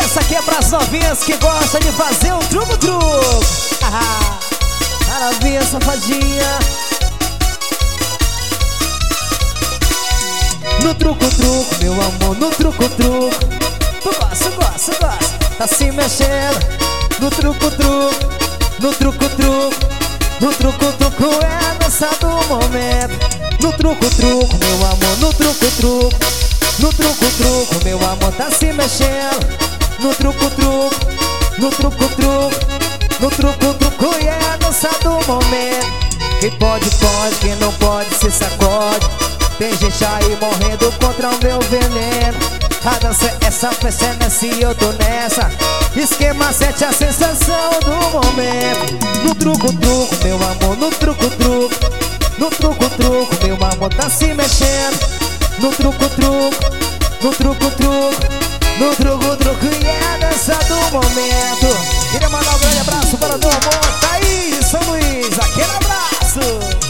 Essa aqui é pras novinhas que gostam de fazer um truco-truco. Maravilha, safadinha. No truco-truco, meu amor, no truco-truco. Tu gosta, tá se mexendo. No truco-truco, no truco-truco. No truco-truco é a dança do momento. No truco-truco, meu amor, no truco-truco. No truco-truco, meu amor, tá se mexendo. No truco-truco, no truco-truco. No truco-truco é a dança do momento. Quem pode, pode, quem não pode se sacode. Tem gente aí morrendo contra o meu veneno. A dança é essa, festa é nessa e eu tô nessa. Esquema 7 a sensação do momento. No truco-truco, meu amor, no truco-truco. No truco-truco, meu amor, tá se mexendo. No truco-truco, no truco-truco. No truco-truco e é a dança do momento. Queria mandar um grande abraço para o meu amor Thaís, São Luís, aquele abraço.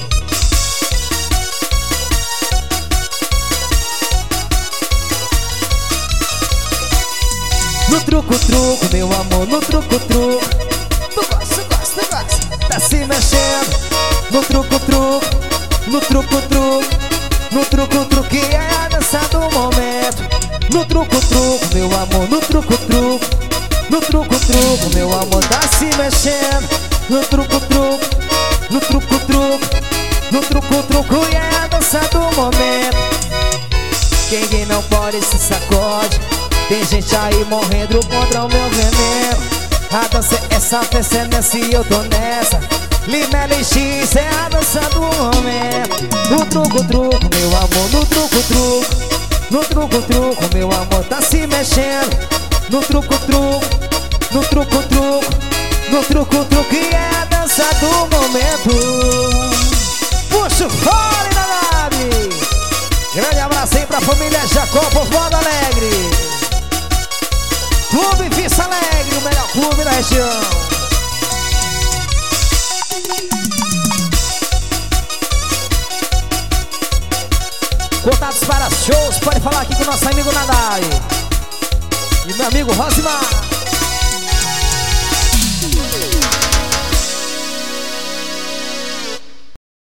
No truco-truco, meu amor, no truco-truco. Tu gosta, tá se mexendo. No truco-truco, no truco-truco. No truco-truco e é a dança do momento. No truco-truco, meu amor, no truco-truco. No truco-truco, meu amor, tá se mexendo. No truco-truco, no truco-truco. No truco-truco e é a dança do momento. Quem não pode se sacode. Tem gente aí morrendo contra o meu veneno. A dança é essa, festa é nessa e eu tô nessa. Limela e X é a dança do momento. No truco-truco, meu amor, no truco-truco. No truco-truco, meu amor, tá se mexendo. No truco-truco, no truco-truco. No truco-truco e é a dança do momento. Puxa o fole na nave. Grande abraço aí pra família Jacó, Porto Alegre. Clube Vista Alegre, o melhor clube da região. Contatos para shows, pode falar aqui com o nosso amigo Nadai e meu amigo Rosimar.